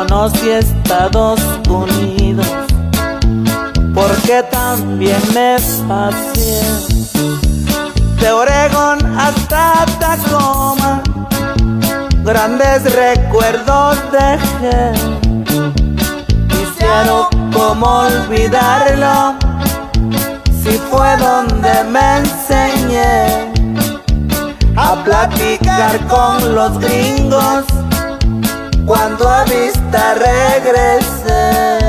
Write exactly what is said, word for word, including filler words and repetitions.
conocí Estados Unidos, porque también me paseé de Oregón hasta Tacoma, grandes recuerdos dejé. Quisiera cómo olvidarlo, si fue donde me enseñé a platicar con los gringos cuando a vista regresé.